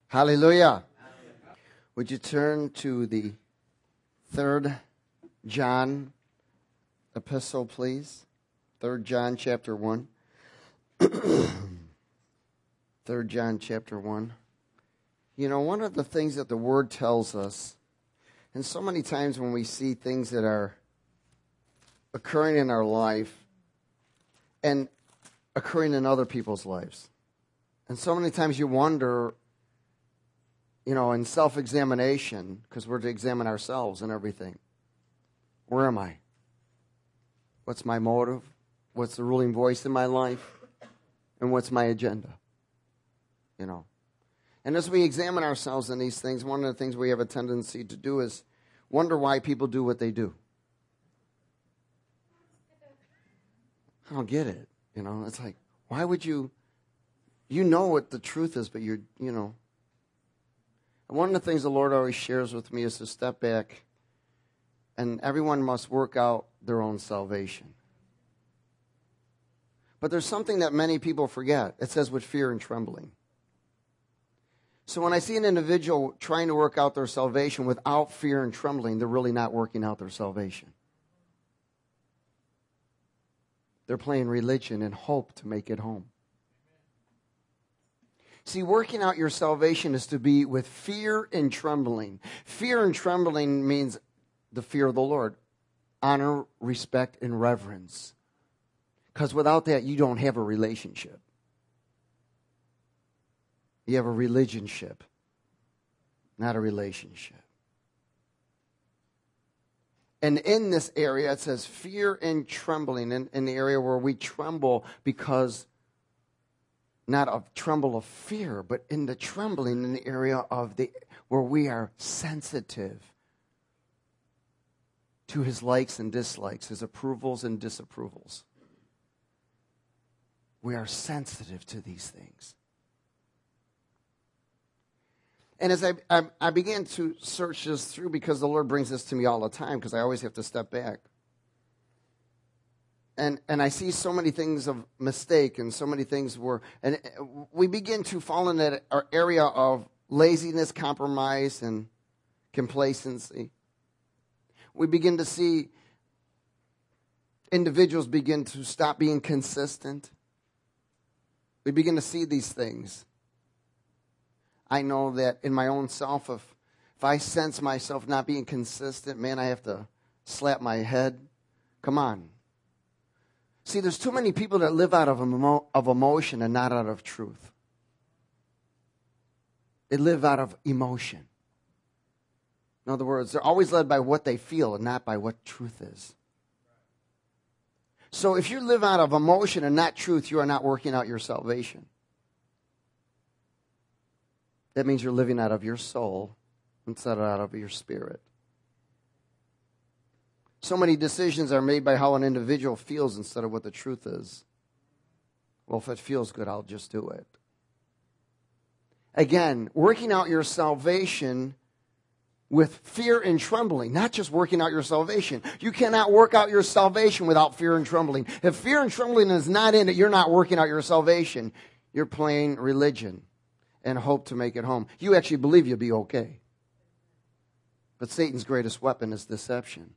Hallelujah. Would you turn to the 3rd John epistle, please? 3rd John chapter 1. 3rd John chapter 1. You know, one of the things that the Word tells us, and so many times when we see things that are occurring in our life and occurring in other people's lives, and so many times you wonder, you know, in self-examination, because we're to examine ourselves and everything. Where am I? What's my motive? What's the ruling voice in my life? And what's my agenda? You know. And as we examine ourselves in these things, one of the things we have a tendency to do is wonder why people do what they do. I don't get it. You know, it's like, why would you know what the truth is, but you know. And one of the things the Lord always shares with me is to step back, and everyone must work out their own salvation. But there's something that many people forget. It says with fear and trembling. So when I see an individual trying to work out their salvation without fear and trembling, they're really not working out their salvation. They're playing religion and hope to make it home. See, working out your salvation is to be with fear and trembling. Fear and trembling means the fear of the Lord. Honor, respect, and reverence. Because without that, you don't have a relationship. You have a religionship, not a relationship. And in this area, it says fear and trembling, in the area where we tremble because not of tremble of fear, but in the trembling in the area of where we are sensitive to his likes and dislikes, his approvals and disapprovals. We are sensitive to these things. And as I began to search this through, because the Lord brings this to me all the time, because I always have to step back. And I see so many things of mistake and so many things and we begin to fall in that area of laziness, compromise, and complacency. We begin to see individuals begin to stop being consistent. We begin to see these things. I know that in my own self, if I sense myself not being consistent, man, I have to slap my head. Come on. See, there's too many people that live out of emotion and not out of truth. They live out of emotion. In other words, they're always led by what they feel and not by what truth is. So if you live out of emotion and not truth, you are not working out your salvation. That means you're living out of your soul instead of out of your spirit. So many decisions are made by how an individual feels instead of what the truth is. Well, if it feels good, I'll just do it. Again, working out your salvation with fear and trembling, not just working out your salvation. You cannot work out your salvation without fear and trembling. If fear and trembling is not in it, you're not working out your salvation. You're playing religion and hope to make it home. You actually believe you'll be okay. But Satan's greatest weapon is deception.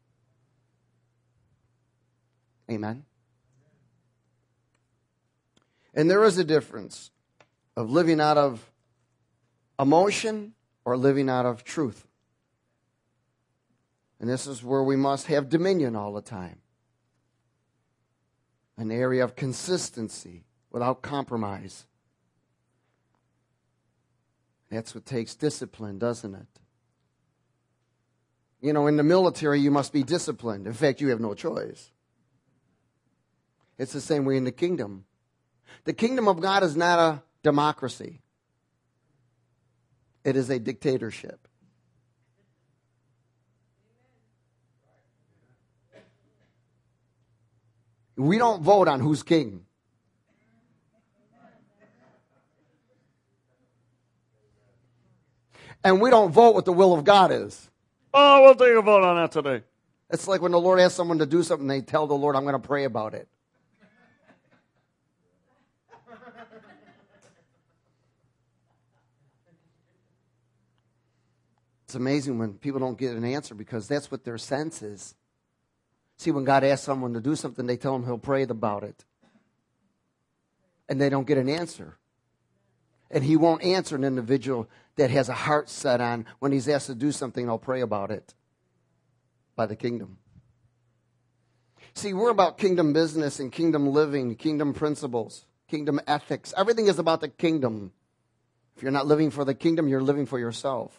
Amen. And there is a difference of living out of emotion or living out of truth. And this is where we must have dominion all the time. An area of consistency without compromise. That's what takes discipline, doesn't it? You know, in the military, you must be disciplined. In fact, you have no choice. It's the same way in the kingdom. The kingdom of God is not a democracy. It is a dictatorship. We don't vote on who's king. And we don't vote what the will of God is. Oh, we'll take a vote on that today. It's like when the Lord asks someone to do something, they tell the Lord, I'm going to pray about it. It's amazing when people don't get an answer because that's what their sense is. See, when God asks someone to do something, they tell him he'll pray about it. And they don't get an answer. And he won't answer an individual that has a heart set on when he's asked to do something, I'll pray about it by the kingdom. See, we're about kingdom business and kingdom living, kingdom principles, kingdom ethics. Everything is about the kingdom. If you're not living for the kingdom, you're living for yourself.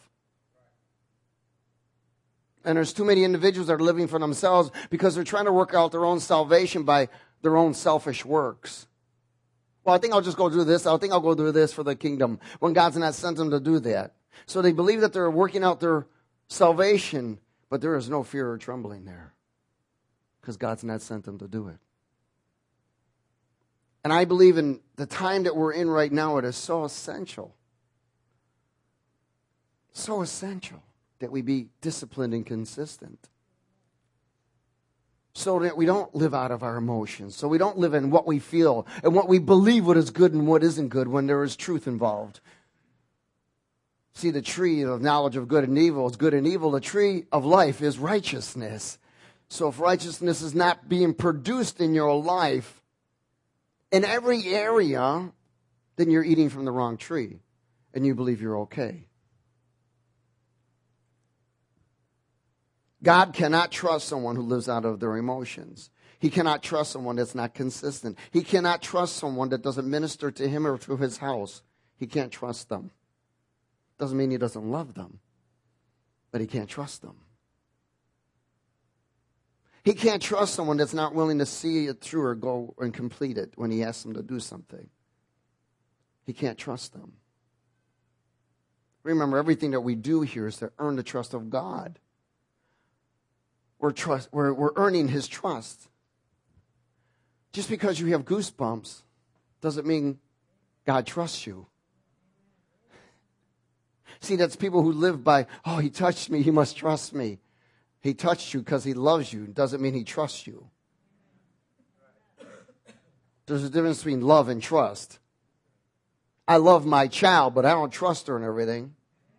And there's too many individuals that are living for themselves because they're trying to work out their own salvation by their own selfish works. Well, I think I'll just go do this. I think I'll go do this for the kingdom when God's not sent them to do that. So they believe that they're working out their salvation, but there is no fear or trembling there because God's not sent them to do it. And I believe in the time that we're in right now, it is so essential that we be disciplined and consistent so that we don't live out of our emotions, so we don't live in what we feel and what we believe what is good and what isn't good when there is truth involved. See, the tree of knowledge of good and evil is good and evil. The tree of life is righteousness. So if righteousness is not being produced in your life in every area, then you're eating from the wrong tree and you believe you're okay. God cannot trust someone who lives out of their emotions. He cannot trust someone that's not consistent. He cannot trust someone that doesn't minister to him or to his house. He can't trust them. Doesn't mean he doesn't love them, but he can't trust them. He can't trust someone that's not willing to see it through or go and complete it when he asks them to do something. He can't trust them. Remember, everything that we do here is to earn the trust of God. We're earning his trust. Just because you have goosebumps doesn't mean God trusts you. See, that's people who live by, oh, he touched me, he must trust me. He touched you because he loves you. Doesn't mean he trusts you. There's a difference between love and trust. I love my child, but I don't trust her and everything.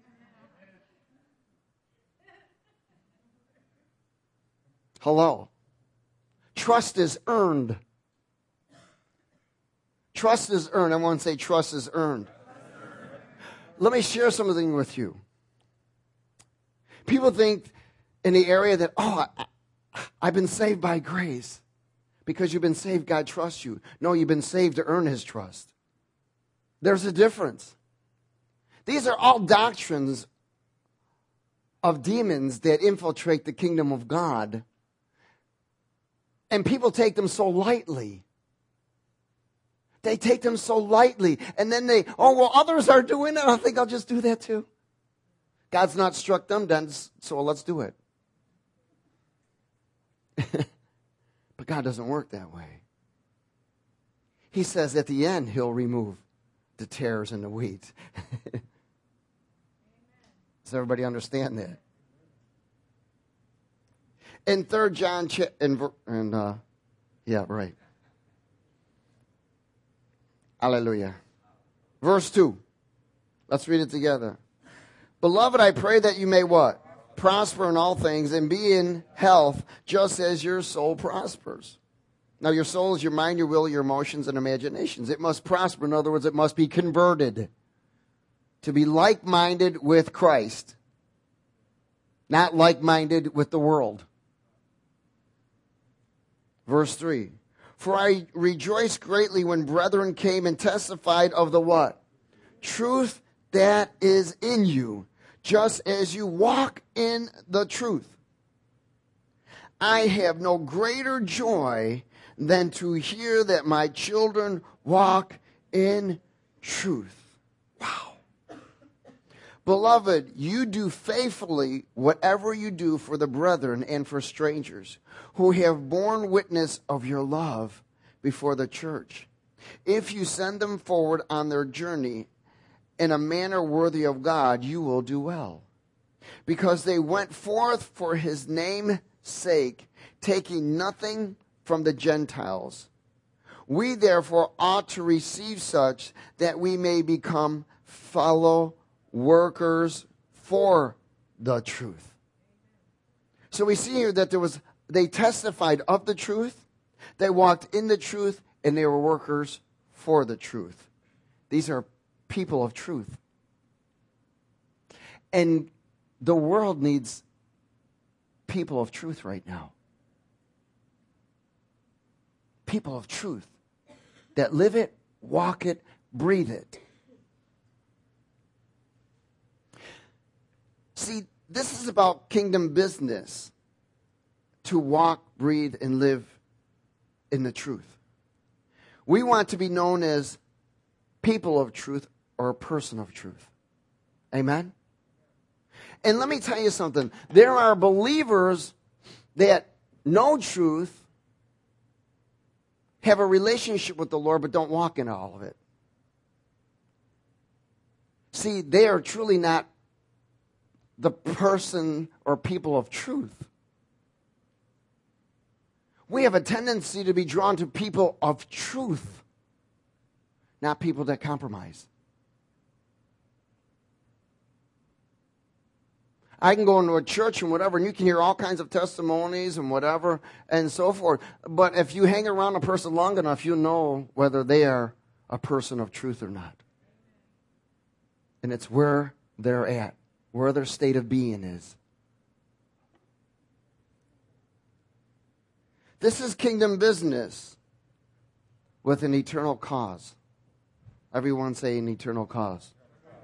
Hello. Trust is earned. Trust is earned. I want to say trust is earned. Let me share something with you. People think in the area that, I've been saved by grace. Because you've been saved, God trusts you. No, you've been saved to earn his trust. There's a difference. These are all doctrines of demons that infiltrate the kingdom of God. And people take them so lightly. They take them so lightly. And then others are doing it. I think I'll just do that too. God's not struck them, then, so let's do it. But God doesn't work that way. He says at the end, he'll remove the tares and the wheat. Does everybody understand that? In 3 John, right. Hallelujah. Verse 2. Let's read it together. Beloved, I pray that you may what? Prosper in all things and be in health just as your soul prospers. Now your soul is your mind, your will, your emotions, and imaginations. It must prosper. In other words, it must be converted to be like-minded with Christ, not like-minded with the world. Verse 3. For I rejoiced greatly when brethren came and testified of the what? Truth that is in you, just as you walk in the truth. I have no greater joy than to hear that my children walk in truth. Wow. Beloved, you do faithfully whatever you do for the brethren and for strangers who have borne witness of your love before the church. If you send them forward on their journey in a manner worthy of God, you will do well. Because they went forth for his name's sake, taking nothing from the Gentiles. We therefore ought to receive such that we may become fellow workers for the truth. So we see here that they testified of the truth, they walked in the truth, and they were workers for the truth. These are people of truth. And the world needs people of truth right now. People of truth that live it, walk it, breathe it. See, this is about kingdom business, to walk, breathe, and live in the truth. We want to be known as people of truth or a person of truth. Amen? And let me tell you something. There are believers that know truth, have a relationship with the Lord, but don't walk in all of it. See, they are truly not the person or people of truth. We have a tendency to be drawn to people of truth, not people that compromise. I can go into a church and whatever, and you can hear all kinds of testimonies and whatever and so forth. But if you hang around a person long enough, you know whether they are a person of truth or not. And it's where they're at, where their state of being is. This is kingdom business with an eternal cause. Everyone say an eternal cause.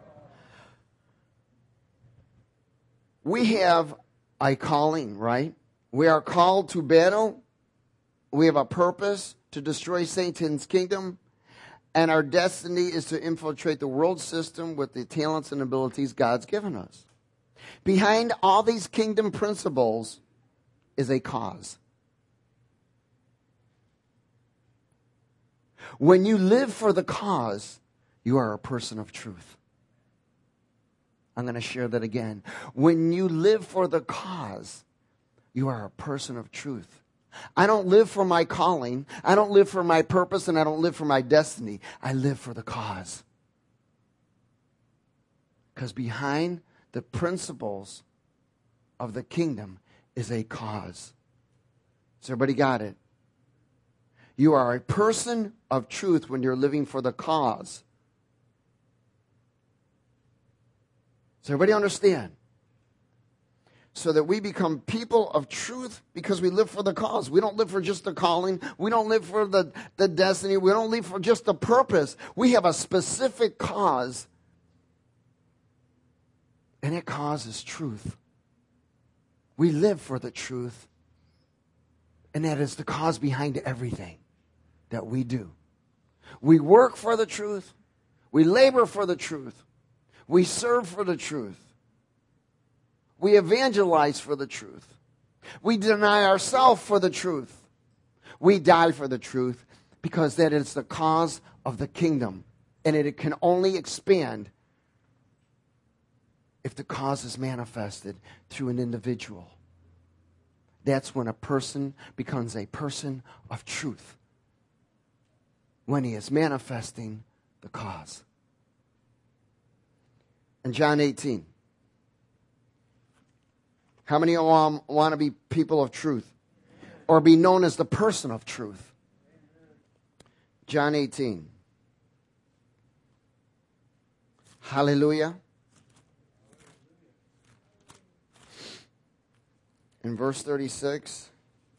We have a calling, right? We are called to battle. We have a purpose to destroy Satan's kingdom. And our destiny is to infiltrate the world system with the talents and abilities God's given us. Behind all these kingdom principles is a cause. When you live for the cause, you are a person of truth. I'm going to share that again. When you live for the cause, you are a person of truth. I don't live for my calling. I don't live for my purpose, and I don't live for my destiny. I live for the cause. Because behind the principles of the kingdom is a cause. So everybody got it? You are a person of truth when you're living for the cause. Does everybody understand? So that we become people of truth because we live for the cause. We don't live for just the calling. We don't live for the destiny. We don't live for just the purpose. We have a specific cause. And that cause is truth. We live for the truth. And that is the cause behind everything that we do. We work for the truth. We labor for the truth. We serve for the truth. We evangelize for the truth. We deny ourselves for the truth. We die for the truth because that is the cause of the kingdom. And it can only expand if the cause is manifested through an individual. That's when a person becomes a person of truth. When he is manifesting the cause. In John 18. How many want to be people of truth? Or be known as the person of truth? John 18. Hallelujah. In verse 36.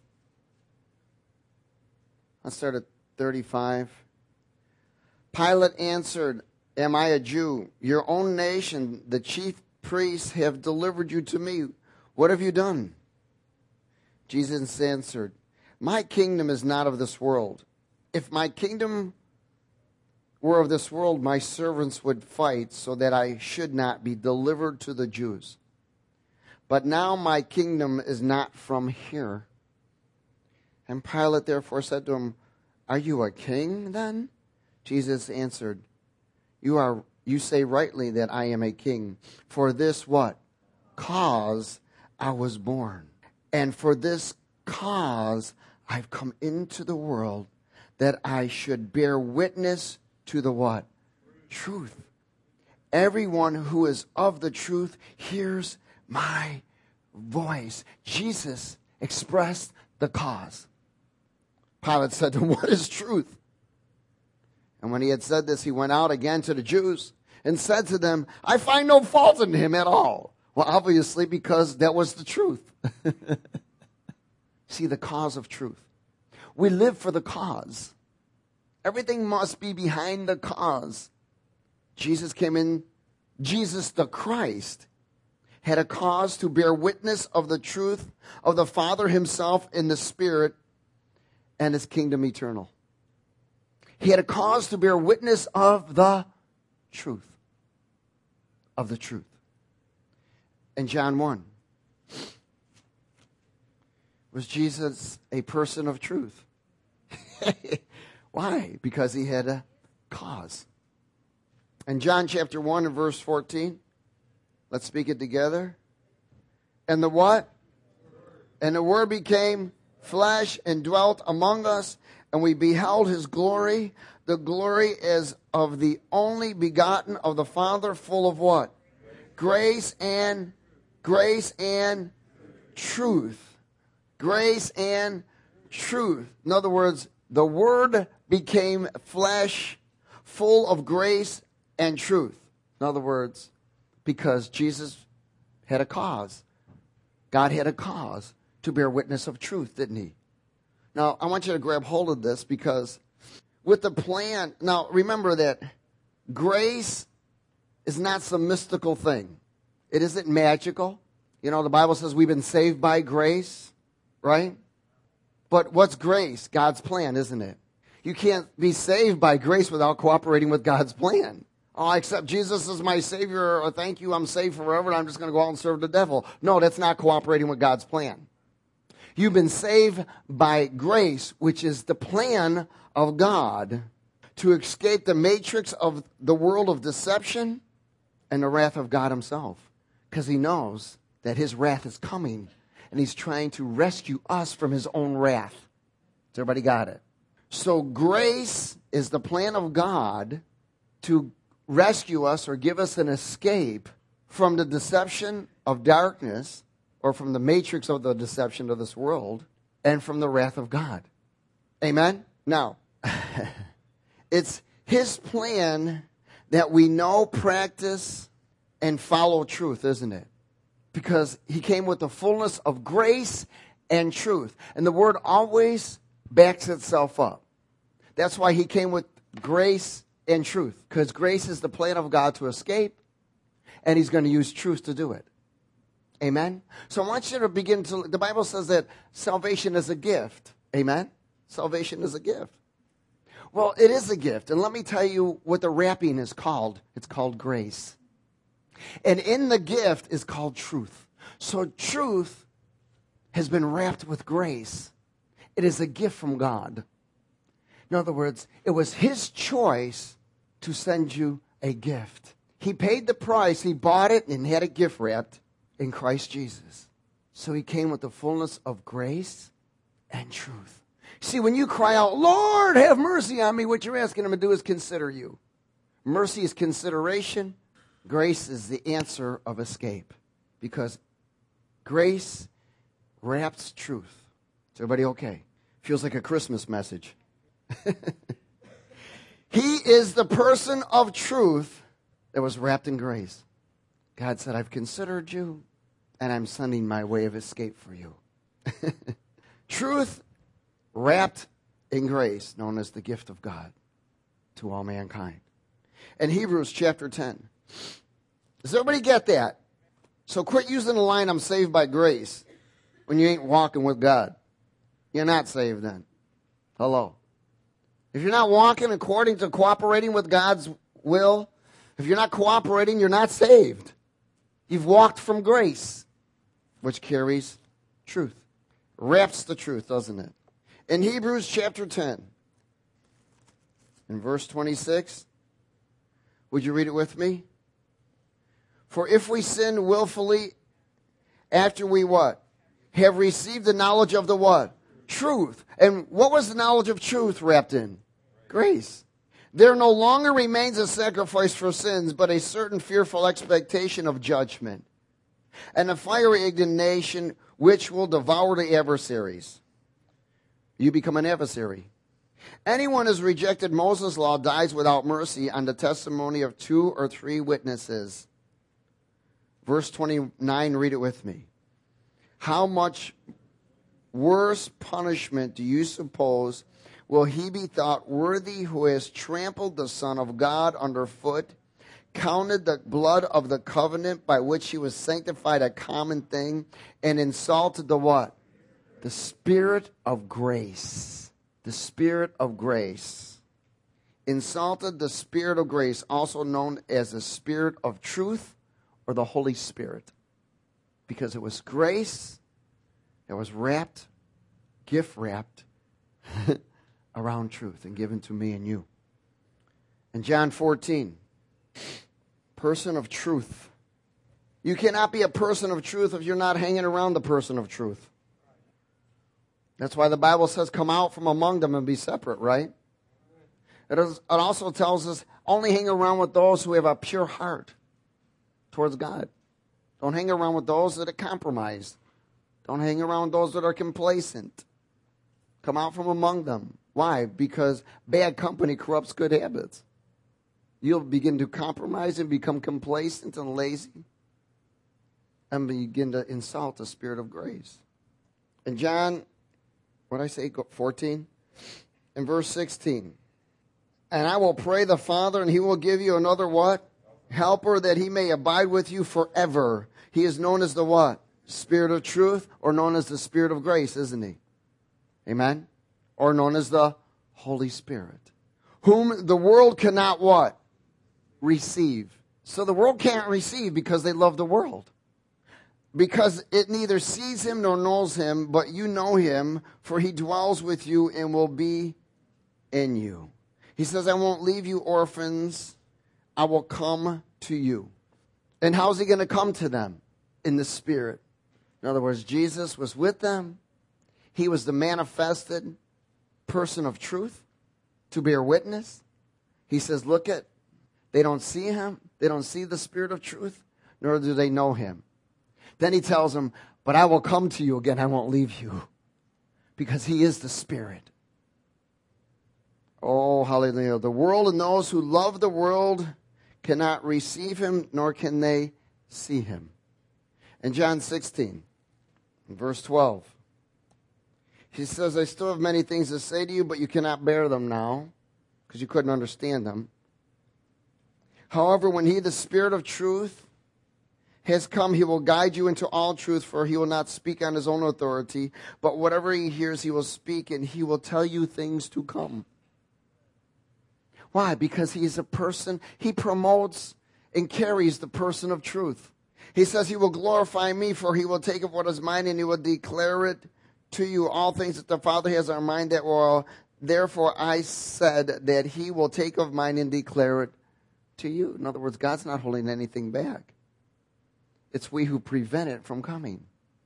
Let's start at 35. Pilate answered, "Am I a Jew? Your own nation, the chief priests, have delivered you to me. What have you done?" Jesus answered, "My kingdom is not of this world. If my kingdom were of this world, my servants would fight so that I should not be delivered to the Jews. But now my kingdom is not from here." And Pilate therefore said to him, "Are you a king then?" Jesus answered, You say rightly that I am a king. For this what? Cause I was born. And for this cause I've come into the world, that I should bear witness to the what? Truth. Everyone who is of the truth hears my voice. Jesus expressed the cause. Pilate said to him, what is truth? And when he had said this, he went out again to the Jews and said to them, I find no fault in him at all. Well, obviously, because that was the truth. See, the cause of truth. We live for the cause. Everything must be behind the cause. Jesus came in, Jesus the Christ had a cause to bear witness of the truth of the Father himself in the Spirit and his kingdom eternal. He had a cause to bear witness of the truth. Of the truth. In John 1, was Jesus a person of truth? Why? Because he had a cause. In John chapter 1 and verse 14, let's speak it together. And the what? And the Word became flesh and dwelt among us, and we beheld his glory, the glory as of the only begotten of the Father, full of what? Grace and truth. Grace and truth. In other words, the Word became flesh, full of grace and truth. In other words, because Jesus had a cause. God had a cause to bear witness of truth, didn't he? Now, I want you to grab hold of this because with the plan, now remember that grace is not some mystical thing. It isn't magical. You know, the Bible says we've been saved by grace, right? But what's grace? God's plan, isn't it? You can't be saved by grace without cooperating with God's plan. Oh, I accept Jesus as my Savior, or thank you, I'm saved forever, and I'm just going to go out and serve the devil. No, that's not cooperating with God's plan. You've been saved by grace, which is the plan of God to escape the matrix of the world of deception and the wrath of God himself. Because he knows that his wrath is coming, and he's trying to rescue us from his own wrath. Has everybody got it? So grace is the plan of God to rescue us or give us an escape from the deception of darkness or from the matrix of the deception of this world and from the wrath of God. Amen? Now, it's his plan that we know, practice, and follow truth, isn't it? Because he came with the fullness of grace and truth. And the word always backs itself up. That's why he came with grace and truth. Because grace is the plan of God to escape, and he's going to use truth to do it. Amen? So I want you to begin to, the Bible says that salvation is a gift. Amen? Salvation is a gift. Well, it is a gift. And let me tell you what the wrapping is called. It's called grace. And in the gift is called truth. So truth has been wrapped with grace. It is a gift from God. In other words, it was his choice to send you a gift. He paid the price. He bought it and had it gift wrapped in Christ Jesus. So he came with the fullness of grace and truth. See, when you cry out, Lord, have mercy on me, what you're asking him to do is consider you. Mercy is consideration. Grace is the answer of escape. Because grace wraps truth. Is everybody okay? Feels like a Christmas message. He is the person of truth that was wrapped in grace. God said, I've considered you, and I'm sending my way of escape for you. Truth wrapped in grace, known as the gift of God to all mankind. In Hebrews chapter 10. Does everybody get that? So quit using the line, I'm saved by grace, when you ain't walking with God. You're not saved then. Hello. If you're not walking according to cooperating with God's will, if you're not cooperating, you're not saved. You've walked from grace, which carries truth. Wraps the truth, doesn't it? In Hebrews chapter 10, in verse 26, would you read it with me? For if we sin willfully after we what? Have received the knowledge of the what? Truth. And what was the knowledge of truth wrapped in? Grace. There no longer remains a sacrifice for sins, but a certain fearful expectation of judgment. and the fiery indignation which will devour the adversaries. You become an adversary. Anyone who has rejected Moses' law dies without mercy on the testimony of 2 or 3 witnesses. Verse 29, read it with me. How much worse punishment do you suppose will he be thought worthy who has trampled the Son of God underfoot, counted the blood of the covenant by which he was sanctified a common thing, and insulted the what? The Spirit of grace. The Spirit of grace. Insulted the Spirit of grace, also known as the Spirit of truth or the Holy Spirit. Because it was grace that was wrapped, gift wrapped, around truth and given to me and you. In John 14, person of truth. You cannot be a person of truth if you're not hanging around the person of truth. That's why the Bible says, come out from among them and be separate, right? It also tells us, only hang around with those who have a pure heart towards God. Don't hang around with those that are compromised. Don't hang around with those that are complacent. Come out from among them. Why? Because bad company corrupts good habits. You'll begin to compromise and become complacent and lazy and begin to insult the Spirit of grace. In John, what did I say, 14? In verse 16. And I will pray the Father, and he will give you another what? Helper, that he may abide with you forever. He is known as the what? Spirit of truth, or known as the Spirit of grace, isn't he? Amen? Or known as the Holy Spirit. Whom the world cannot what? Receive. So the world can't receive because they love the world. Because it neither sees him nor knows him, but you know him, for he dwells with you and will be in you. He says, I won't leave you orphans. I will come to you. And how's he going to come to them? In the Spirit. In other words, Jesus was with them. He was the manifested person of truth to bear witness. He says, look at, they don't see him. They don't see the Spirit of truth, nor do they know him. Then he tells them, but I will come to you again. I won't leave you. Because he is the Spirit. Oh, hallelujah. The world and those who love the world cannot receive him, nor can they see him. In John 16, verse 12, he says, I still have many things to say to you, but you cannot bear them now, because you couldn't understand them. However, when he, the Spirit of truth, has come, he will guide you into all truth, for he will not speak on his own authority, but whatever he hears, he will speak, and he will tell you things to come. Why? Because he is a person, he promotes and carries the person of truth. He says he will glorify me, for he will take of what is mine, and he will declare it to you. All things that the Father has in mind that will, therefore I said that he will take of mine and declare it to you. In other words, God's not holding anything back. It's we who prevent it from coming.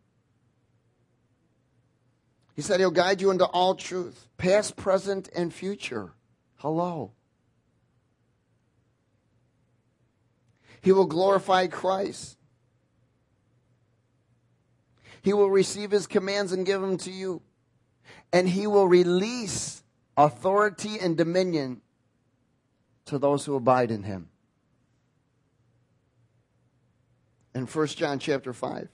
He said he'll guide you into all truth, past, present, and future. Hello. He will glorify Christ. He will receive his commands and give them to you. And he will release authority and dominion to those who abide in him. In 1 John chapter 5,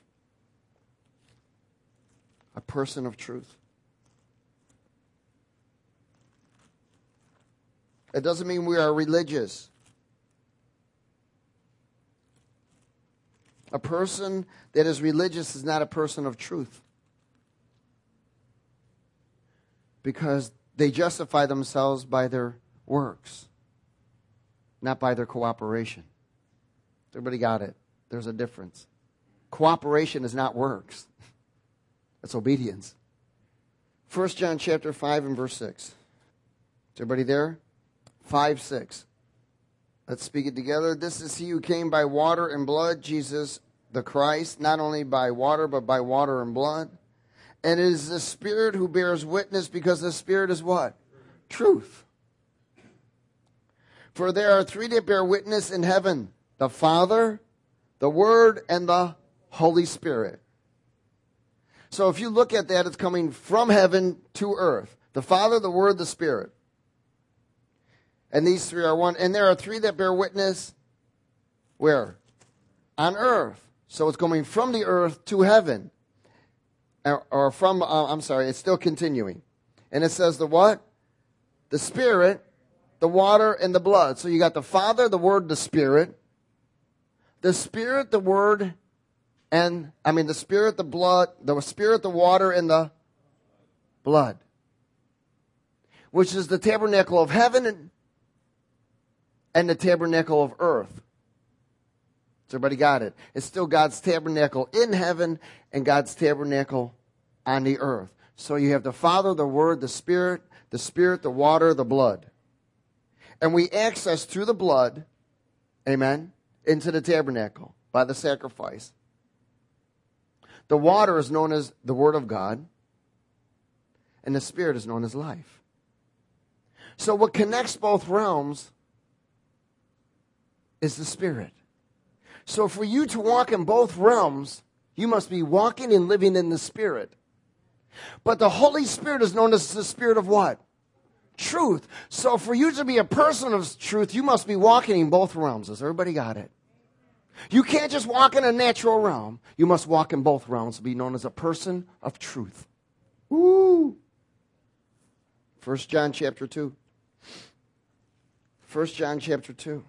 a person of truth. It doesn't mean we are religious. A person that is religious is not a person of truth. Because they justify themselves by their works, not by their cooperation. Everybody got it? There's a difference. Cooperation is not works. It's obedience. 1 John chapter 5 and verse 6. Is everybody there? 5:6. Let's speak it together. This is he who came by water and blood, Jesus the Christ, not only by water, but by water and blood. And it is the Spirit who bears witness, because the Spirit is what? Truth. For there are three that bear witness in heaven, the Father, the Word, and the Holy Spirit. So if you look at that, it's coming from heaven to earth. The Father, the Word, the Spirit. And these three are one. And there are three that bear witness. Where? On earth. So it's going from the earth to heaven. Or from, it's still continuing. And it says the what? The Spirit, the water, and the blood. So you got the Father, the Word, the Spirit. The Spirit, the Word, the Spirit, the blood, the Spirit, the water, and the blood. Which is the tabernacle of heaven and the tabernacle of earth. So everybody got it? It's still God's tabernacle in heaven and God's tabernacle on the earth. So you have the Father, the Word, the Spirit, the water, the blood. And we access through the blood, amen, into the tabernacle by the sacrifice. The water is known as the Word of God, and the Spirit is known as life. So what connects both realms is the Spirit. So for you to walk in both realms, you must be walking and living in the Spirit. But the Holy Spirit is known as the Spirit of what? Truth. So for you to be a person of truth, you must be walking in both realms. Has everybody got it? You can't just walk in a natural realm. You must walk in both realms to be known as a person of truth. Woo! 1 John chapter 2. 1 John chapter 2.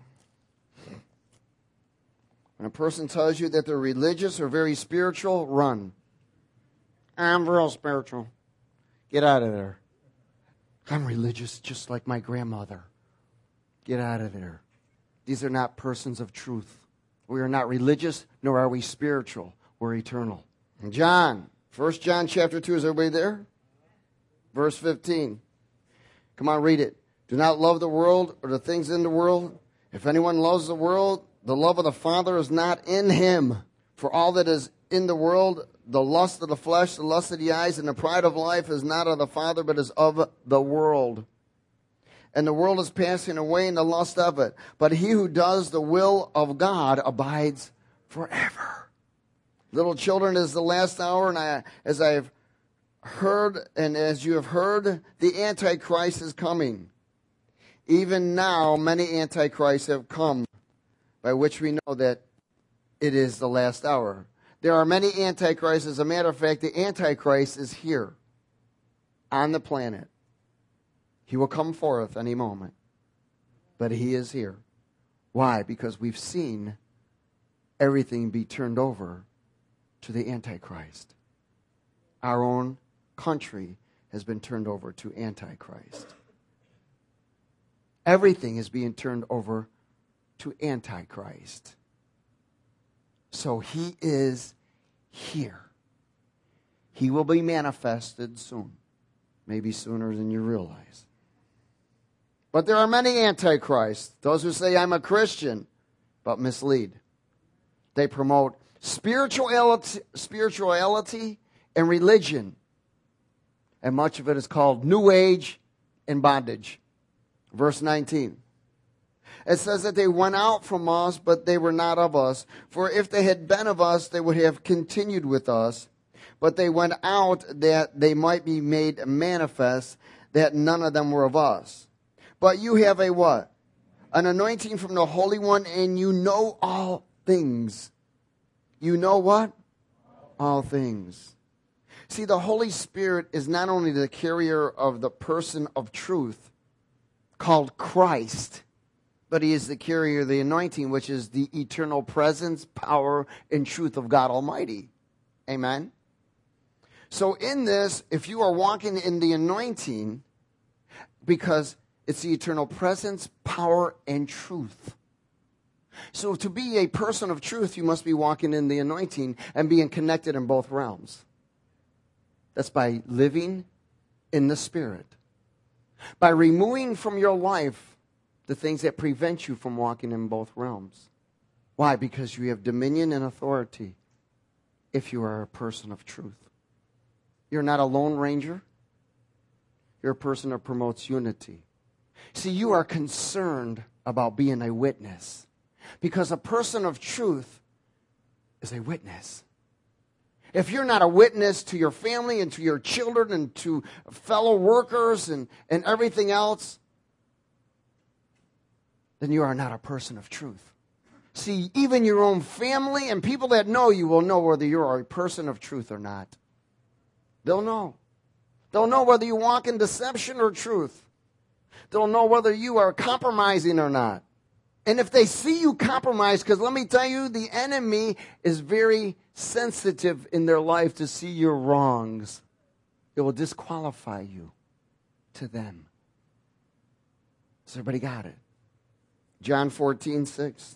When a person tells you that they're religious or very spiritual, run. I'm real spiritual. Get out of there. I'm religious just like my grandmother. Get out of there. These are not persons of truth. We are not religious, nor are we spiritual. We're eternal. And John, 1 John chapter 2, is everybody there? Verse 15. Come on, read it. Do not love the world or the things in the world. If anyone loves the world, the love of the Father is not in him. For all that is in the world, the lust of the flesh, the lust of the eyes, and the pride of life is not of the Father, but is of the world. And the world is passing away in the lust of it. But he who does the will of God abides forever. Little children, it is the last hour, and as I have heard, and as you have heard, the Antichrist is coming. Even now, many Antichrists have come, by which we know that it is the last hour. There are many Antichrists. As a matter of fact, the Antichrist is here on the planet. He will come forth any moment. But he is here. Why? Because we've seen everything be turned over to the Antichrist. Our own country has been turned over to Antichrist. Everything is being turned over to Antichrist. So he is here. He will be manifested soon. Maybe sooner than you realize. But there are many Antichrists. Those who say, I'm a Christian, but mislead. They promote spirituality and religion. And much of it is called New Age and bondage. Verse 19. It says that they went out from us, but they were not of us. For if they had been of us, they would have continued with us. But they went out that they might be made manifest that none of them were of us. But you have a what? An anointing from the Holy One, and you know all things. You know what? All things. See, the Holy Spirit is not only the carrier of the person of truth called Christ, but he is the carrier of the anointing, which is the eternal presence, power, and truth of God Almighty. Amen? So in this, if you are walking in the anointing, because it's the eternal presence, power, and truth. So to be a person of truth, you must be walking in the anointing and being connected in both realms. That's by living in the Spirit. By removing from your life the things that prevent you from walking in both realms. Why? Because you have dominion and authority if you are a person of truth. You're not a lone ranger. You're a person that promotes unity. See, you are concerned about being a witness. Because a person of truth is a witness. if you're not a witness to your family and to your children and to fellow workers and everything else, then you are not a person of truth. See, even your own family and people that know you will know whether you are a person of truth or not. They'll know. They'll know whether you walk in deception or truth. They'll know whether you are compromising or not. And if they see you compromise, because let me tell you, the enemy is very sensitive in their life to see your wrongs. It will disqualify you to them. Has everybody got it? John 14:6.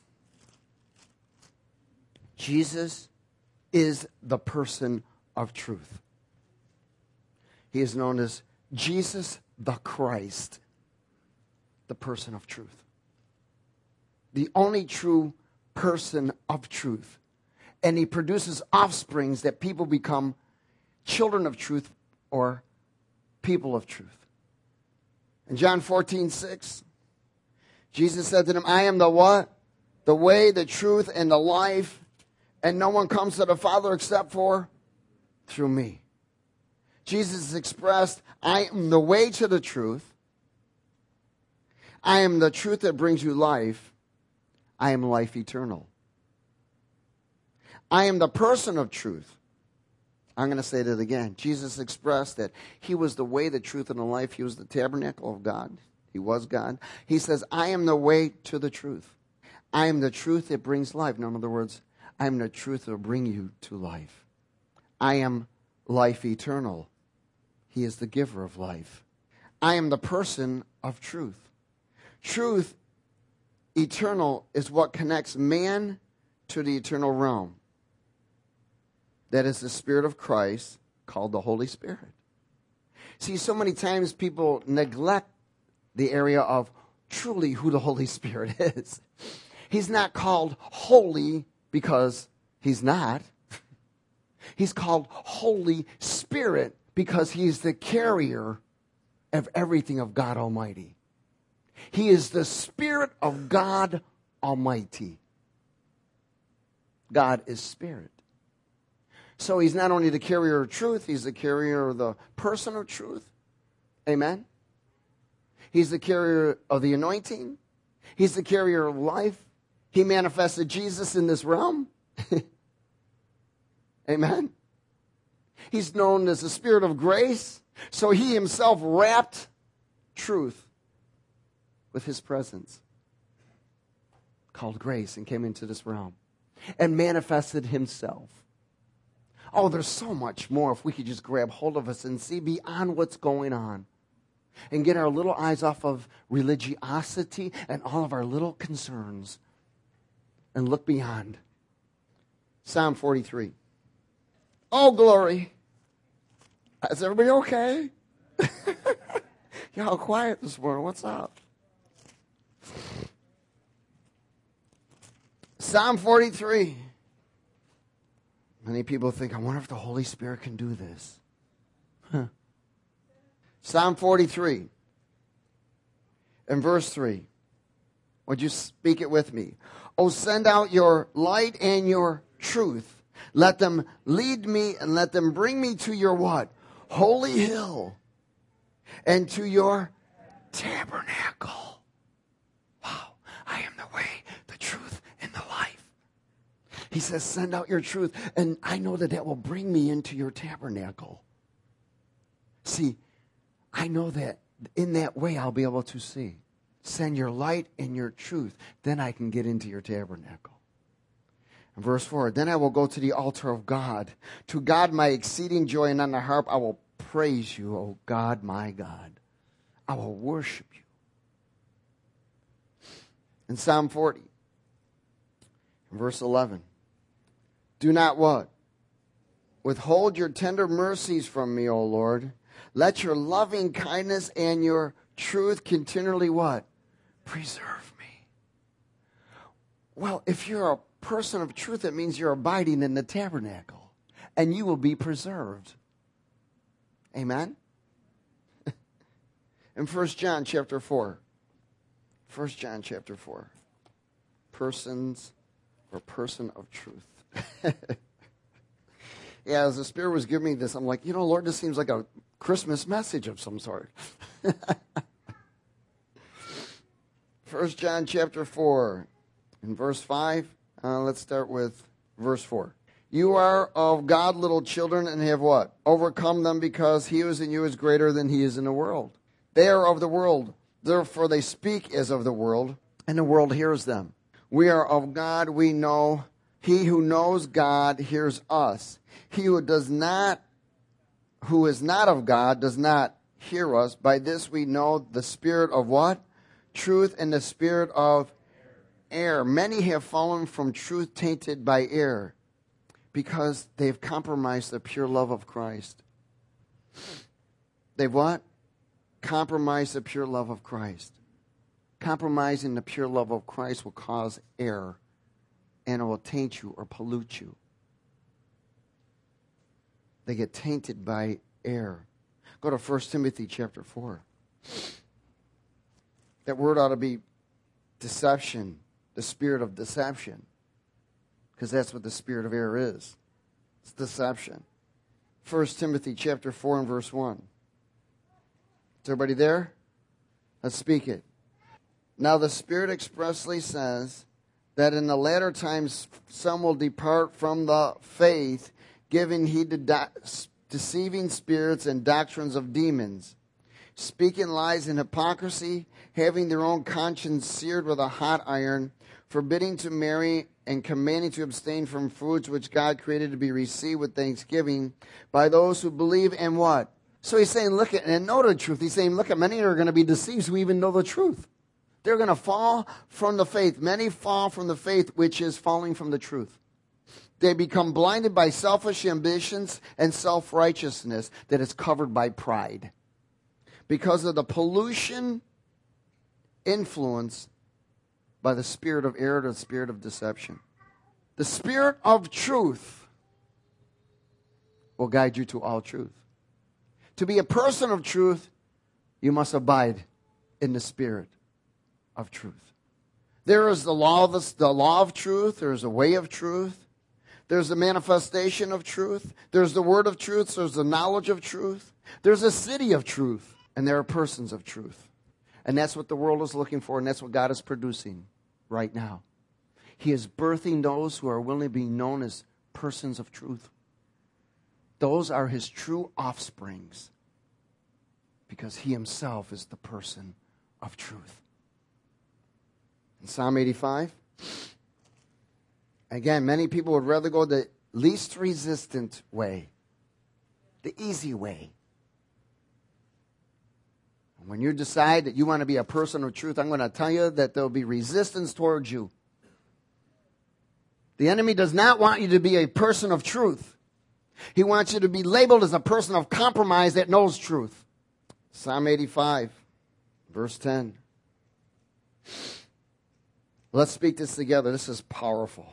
Jesus is the person of truth. He is known as Jesus the Christ, the person of truth. The only true person of truth. And he produces offsprings that people become children of truth or people of truth. In John 14:6, Jesus said to them, I am the what? The way, the truth, and the life. And no one comes to the Father except for through me. Jesus expressed, I am the way to the truth. I am the truth that brings you life. I am life eternal. I am the person of truth. I'm going to say that again. Jesus expressed that he was the way, the truth, and the life. He was the tabernacle of God. He was God. He says, I am the way to the truth. I am the truth that brings life. No, in other words, I am the truth that will bring you to life. I am life eternal. He is the giver of life. I am the person of truth. Truth eternal is what connects man to the eternal realm. That is the Spirit of Christ, called the Holy Spirit. See, so many times people neglect the area of truly who the Holy Spirit is. He's not called holy because he's not. He's called Holy Spirit because he's the carrier of everything of God Almighty. He is the Spirit of God Almighty. God is Spirit. So he's not only the carrier of truth, he's the carrier of the person of truth. Amen? He's the carrier of the anointing. He's the carrier of life. He manifested Jesus in this realm. Amen? He's known as the Spirit of grace. So he himself wrapped truth with his presence, called grace, and came into this realm and manifested himself. Oh, there's so much more if we could just grab hold of us and see beyond what's going on and get our little eyes off of religiosity and all of our little concerns and look beyond. Psalm 43. Oh, glory. Is everybody okay? Y'all quiet this morning. What's up? Psalm 43. Many people think, I wonder if the Holy Spirit can do this. Huh. Psalm 43 and verse 3. Would you speak it with me? Oh, send out your light and your truth. Let them lead me and let them bring me to your what? Holy hill and to your tabernacle. Wow. I am the way, the truth, and the life. He says, send out your truth. And I know that will bring me into your tabernacle. See, I know that in that way I'll be able to see. Send your light and your truth. Then I can get into your tabernacle. And verse 4, then I will go to the altar of God. To God my exceeding joy, and on the harp I will praise you, O God, my God. I will worship you. In Psalm 40, verse 11, do not what? Withhold your tender mercies from me, O Lord. Let your loving kindness and your truth continually what? Preserve me. Well, if you're a person of truth, it means you're abiding in the tabernacle, and you will be preserved. Amen? In 1 John chapter 4. 1 John chapter 4. Persons or person of truth. Yeah, as the Spirit was giving me this, I'm like, Lord, this seems like a Christmas message of some sort. 1 John chapter 4, in verse 5. Let's start with verse 4. You are of God, little children, and have what? Overcome them, because he who is in you is greater than he is in the world. They are of the world, therefore they speak as of the world, and the world hears them. We are of God, we know. He who knows God hears us. He who is not of God does not hear us. By this we know the spirit of what? Truth, and the spirit of error. Many have fallen from truth, tainted by error, because they've compromised the pure love of Christ. They've what? Compromised the pure love of Christ. Compromising the pure love of Christ will cause error, and it will taint you or pollute you. They get tainted by error. Go to 1 Timothy chapter 4. That word ought to be deception, the spirit of deception, because that's what the spirit of error is. It's deception. 1 Timothy chapter 4 and verse 1. Is everybody there? Let's speak it. Now the Spirit expressly says that in the latter times some will depart from the faith, giving heed to deceiving spirits and doctrines of demons, speaking lies and hypocrisy, having their own conscience seared with a hot iron, forbidding to marry and commanding to abstain from foods which God created to be received with thanksgiving by those who believe in what? So he's saying, look at, and know the truth. He's saying, look at, many are going to be deceived who even know the truth. They're going to fall from the faith. Many fall from the faith, which is falling from the truth. They become blinded by selfish ambitions and self-righteousness that is covered by pride, because of the pollution influenced by the spirit of error, the spirit of deception. The spirit of truth will guide you to all truth. To be a person of truth, you must abide in the spirit of truth. There is the law of truth. There is a way of truth. There's the manifestation of truth. There's the word of truth. There's the knowledge of truth. There's a city of truth. And there are persons of truth. And that's what the world is looking for, and that's what God is producing right now. He is birthing those who are willing to be known as persons of truth. Those are his true offsprings, because he himself is the person of truth. In Psalm 85, again, many people would rather go the least resistant way, the easy way. When you decide that you want to be a person of truth, I'm going to tell you that there will be resistance towards you. The enemy does not want you to be a person of truth. He wants you to be labeled as a person of compromise that knows truth. Psalm 85, verse 10. Let's speak this together. This is powerful.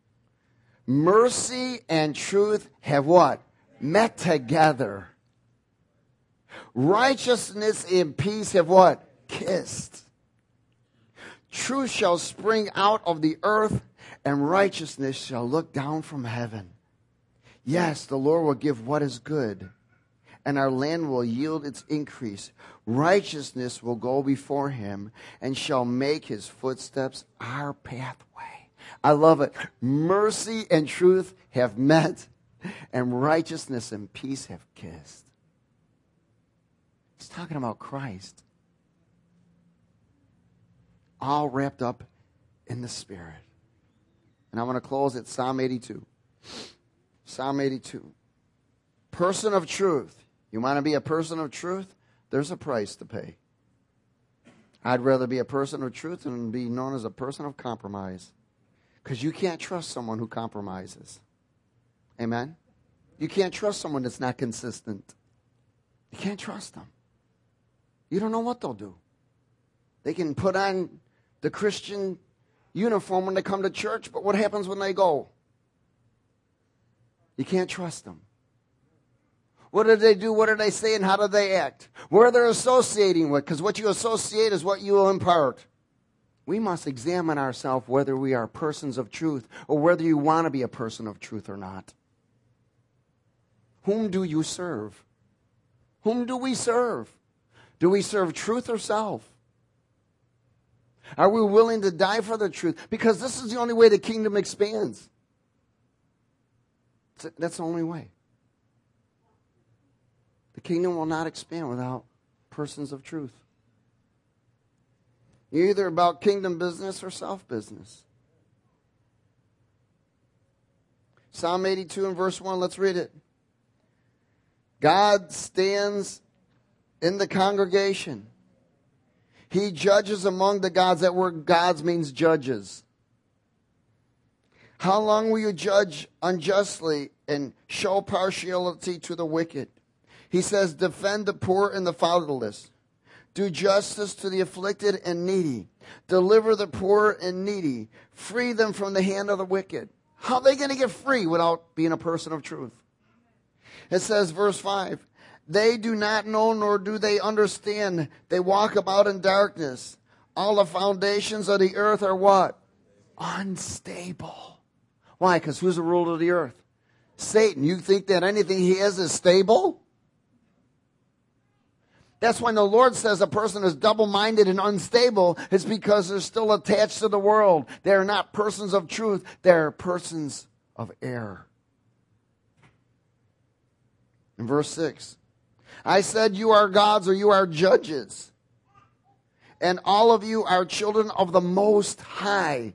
Mercy and truth have what? Met together. Righteousness and peace have what? Kissed. Truth shall spring out of the earth, and righteousness shall look down from heaven. Yes, the Lord will give what is good, and our land will yield its increase. Righteousness will go before him, and shall make his footsteps our pathway. I love it. Mercy and truth have met, and righteousness and peace have kissed. He's talking about Christ, all wrapped up in the Spirit. And I want to close at Psalm 82. Psalm 82. Person of truth. You want to be a person of truth? There's a price to pay. I'd rather be a person of truth than be known as a person of compromise, because you can't trust someone who compromises. Amen? You can't trust someone that's not consistent. You can't trust them. You don't know what they'll do. They can put on the Christian uniform when they come to church, but what happens when they go? You can't trust them. What do they do? What do they say? And how do they act? Where they're associating with, because what you associate is what you will impart. We must examine ourselves whether we are persons of truth, or whether you want to be a person of truth or not. Whom do you serve? Whom do we serve? Do we serve truth or self? Are we willing to die for the truth? Because this is the only way the kingdom expands. That's the only way. The kingdom will not expand without persons of truth. You're either about kingdom business or self business. Psalm 82 and verse 1, let's read it. God stands in the congregation. He judges among the gods. That word gods means judges. How long will you judge unjustly and show partiality to the wicked? He says, defend the poor and the fatherless. Do justice to the afflicted and needy. Deliver the poor and needy. Free them from the hand of the wicked. How are they going to get free without being a person of truth? It says, verse 5, they do not know nor do they understand. They walk about in darkness. All the foundations of the earth are what? Unstable. Why? Because who's the ruler of the earth? Satan. You think that anything he has is stable? That's when the Lord says a person is double-minded and unstable. It's because they're still attached to the world. They're not persons of truth. They're persons of error. In verse 6, I said you are gods or you are judges, and all of you are children of the Most High.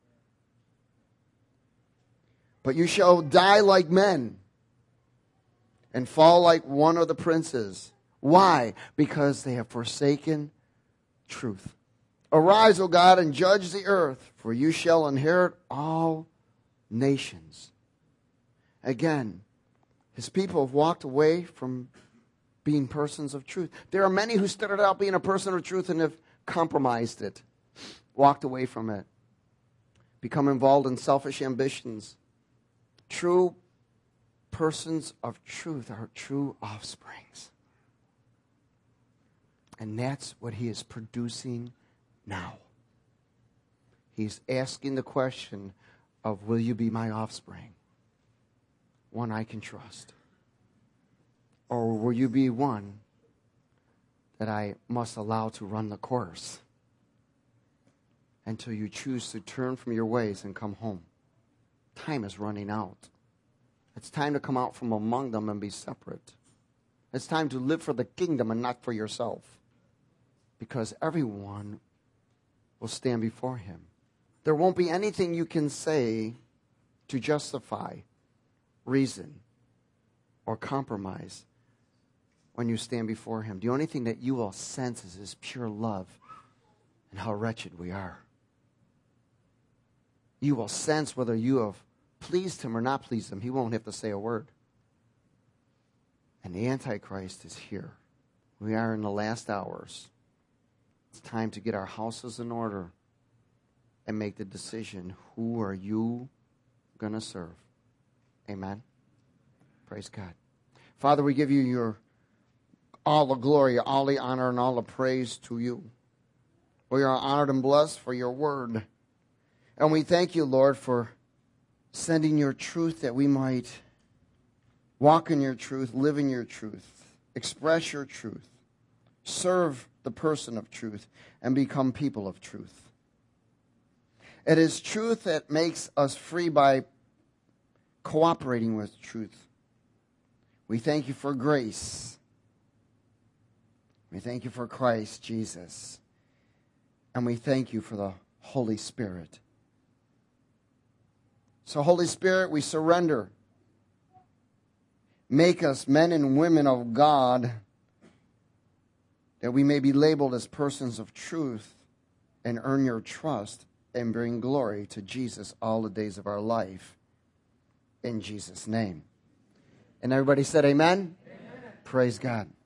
But you shall die like men and fall like one of the princes. Why? Because they have forsaken truth. Arise, O God, and judge the earth, for you shall inherit all nations. Again, his people have walked away from being persons of truth. There are many who started out being a person of truth and have compromised it, walked away from it, become involved in selfish ambitions. True persons of truth are true offsprings. And that's what he is producing now. He's asking the question of, will you be my offspring? One I can trust. Or will you be one that I must allow to run the course until you choose to turn from your ways and come home? Time is running out. It's time to come out from among them and be separate. It's time to live for the kingdom and not for yourself. Because everyone will stand before him. There won't be anything you can say to justify, reason, or compromise when you stand before him. The only thing that you will sense is his pure love and how wretched we are. You will sense whether you have pleased him or not pleased him. He won't have to say a word. And the Antichrist is here. We are in the last hours. It's time to get our houses in order and make the decision. Who are you going to serve? Amen. Praise God. Father, we give you all the glory, all the honor, and all the praise to you. We are honored and blessed for your word. And we thank you, Lord, for sending your truth that we might walk in your truth, live in your truth, express your truth, serve the person of truth, and become people of truth. It is truth that makes us free by cooperating with truth. We thank you for grace. We thank you for Christ Jesus. And we thank you for the Holy Spirit. So, Holy Spirit, we surrender. Make us men and women of God, that we may be labeled as persons of truth and earn your trust and bring glory to Jesus all the days of our life. In Jesus' name. And everybody said amen? Amen. Praise God.